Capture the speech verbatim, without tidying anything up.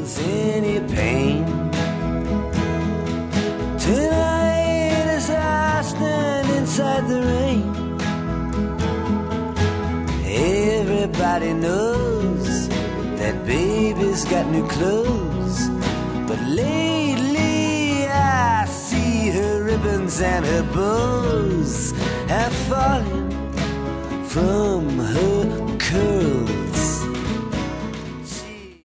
feels any pain. Tonight as I stand inside the rain, everybody knows that baby's got new clothes. But lately I see her ribbons and her bows have fallen from her curls.